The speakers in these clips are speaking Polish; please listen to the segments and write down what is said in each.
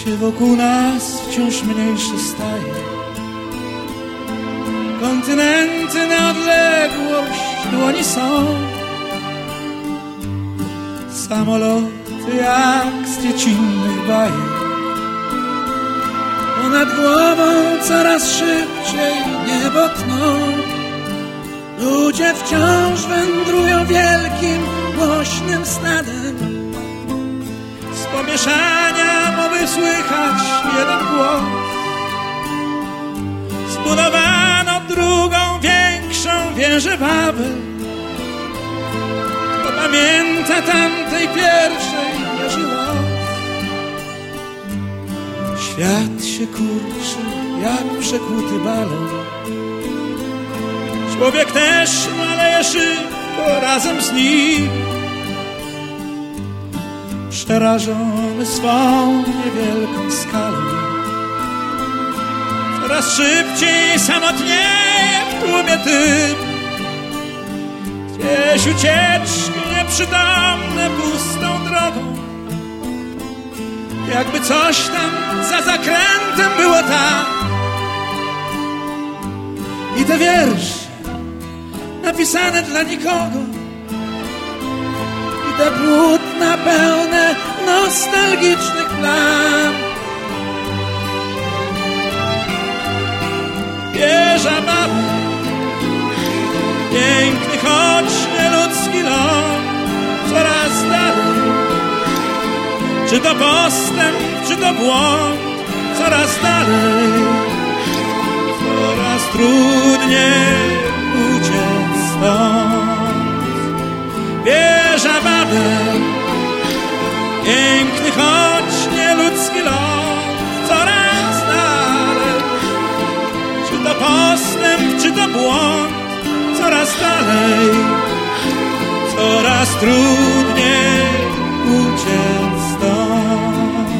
Się wokół nas wciąż mniejsze staje. Kontynenty na odległość dłoni są. Samoloty jak z dziecinnych bajek. Ponad głową coraz szybciej niebo tną. Ludzie wciąż wędrują wielkim, głośnym stadem. Z pomieszania mowy słychać jeden głos. Zbudowano drugą, większą wieżę Babel. Kto pamięta tamtej pierwszej wieży los? Świat się kurczy jak przekłuty balon. Człowiek też maleje szybko razem z nim. Przerażony swą niewielką skalą. Coraz szybciej samotnieje w tłumie tym. Gdzieś ucieczki nieprzytomne pustą drogą. Jakby coś tam za zakrętem było tam. I te wiersze napisane dla nikogo. I te płótna pełne nostalgicznych plam. Wieża Babel, piękny choć nieludzki ląd. Coraz dalej, czy to postęp, czy to błąd. Coraz dalej, coraz trudniej uciec stąd. Wieża Babel, piękny choć nieludzki ląd. Coraz dalej, czy to postęp, czy to błąd. Coraz dalej, coraz trudniej uciec stąd.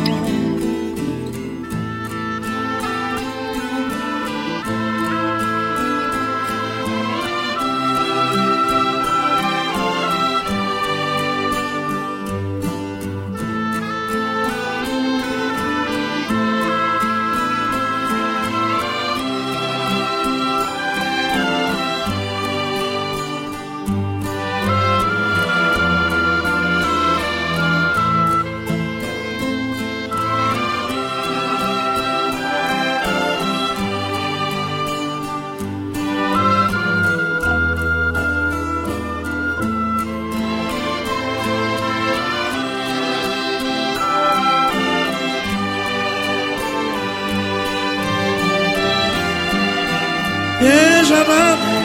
Wieża Babel,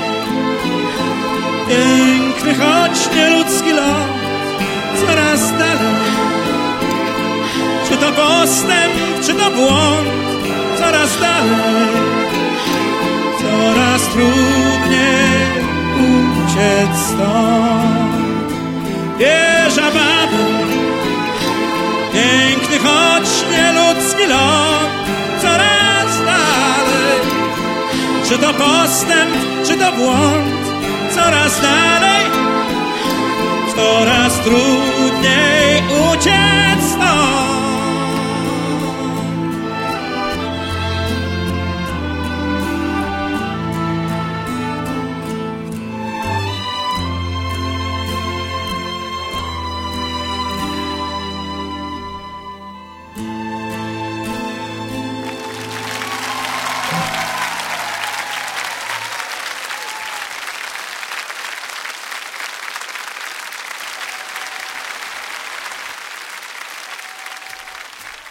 piękny choć nieludzki ląd. Coraz dalej, czy to postęp, czy to błąd. Coraz dalej, coraz trudniej uciec stąd. Wieża Babel, piękny choć nieludzki ląd. Coraz dalej, czy to postęp, czy to błąd. Coraz dalej, coraz trudniej uciec.